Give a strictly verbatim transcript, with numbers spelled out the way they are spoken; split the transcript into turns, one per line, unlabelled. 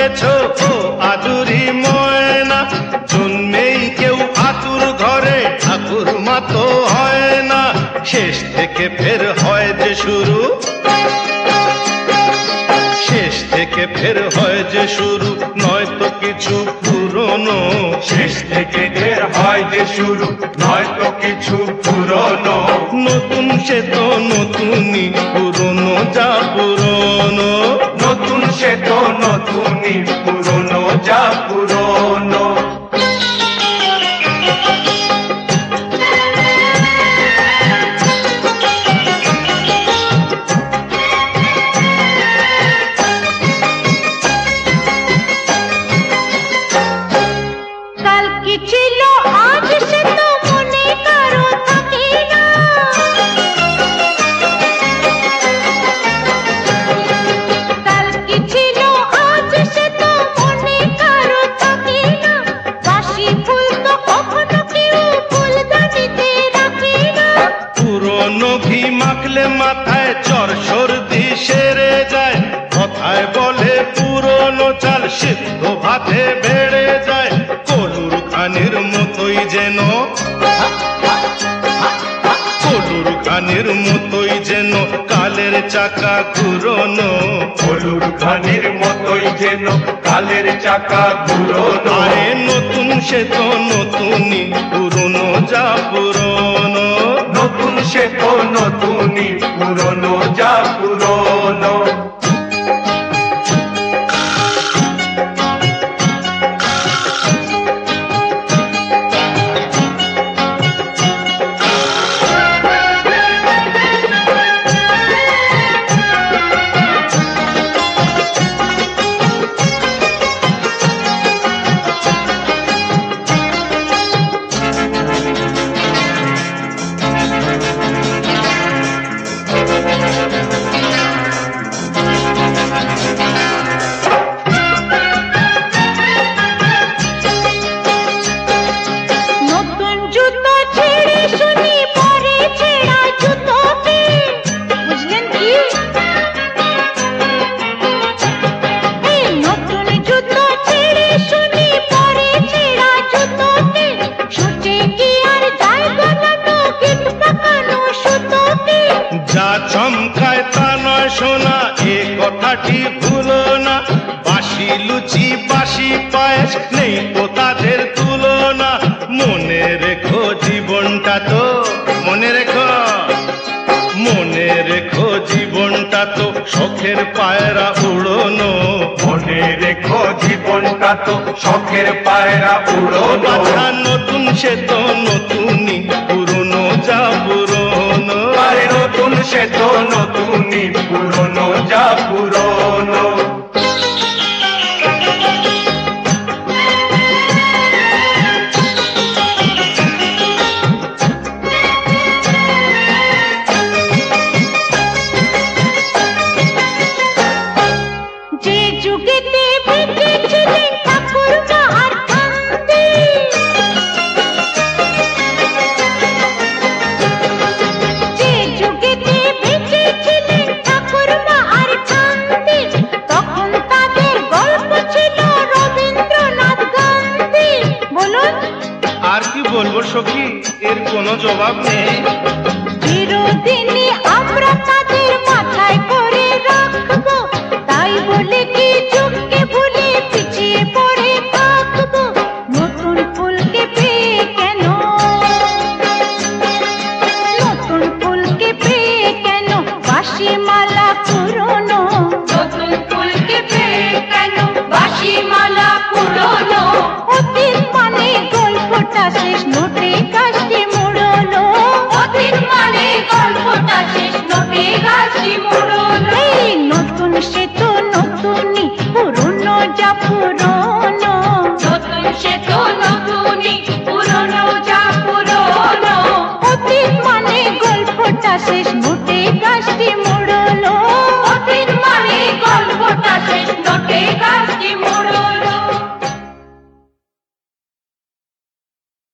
হয়েছ ও আদুরি ময়না, জন্মেই কেউ আতুর ঘরে ঠাকুর মা তো হয় না, শেষ থেকে ফের হয় যে শুরু, শেষ থেকে ফের হয় যে শুরু, নয়তো কিছু পুরনো।
শেষ থেকে ফের হয় যে শুরু, নয়তো কিছু পুরনো।
নতুন সে তো নতুনই, পুরনো যা পুরনো।
নতুন সে তো নতুনই, পুরনো যা পুরনো।
কাল কি ছিল আজ সে তো মনে কারো থাকে না, কাল কি ছিল আজ সে তো মনে কারো থাকে না, বাসি ফুল তো কখনো কেউ ফুলদানিতে রাখে না।
পুরনো ঘি মাখলে মাথায় জ্বর সর্দি সেরে যায়, কথায় বলে পুরনো চাল সিদ্ধ ভাতে বেড়ে যায়, কলুর খানির মতোই যেন, কলুর খানির মতোই যেন কালের চাকা ঘুরনো।
কলুর খানির মতোই যেন কালের চাকা ঘুরনো।
আরে নতুন সে তো নতুনই, পুরনো যা পুরনো।
নতুন সে তো নতুনই, পুরনো যা পুরনো।
নতুন জুতো ছেড়ে শুনি পরে ছেঁড়া জুতোকে, বুঝলেন কি? এই নতুন জুতো ছেড়ে শুনি পরে ছেঁড়া জুতোকে, ছুটে কি আর যায় গলানো গিট পাকানো সুতোকে।
যা চমকায় তা নয় শোনা, এ কথাটি ভুলো না, বাসি লুচি বাসি পায়েস নেই তো তাদের তুলনা। মনে রেখো জীবনটা তো, মনে রেখো, মনে রেখো জীবনটা তো শখের পায়রা উড়োনো।
মনে রেখো জীবনটা তো শখের পায়রা উড়োনো।
বাছা নতুন সে তো নতুনই, পুরনো যা পুরনো।
আরে নতুন সে তো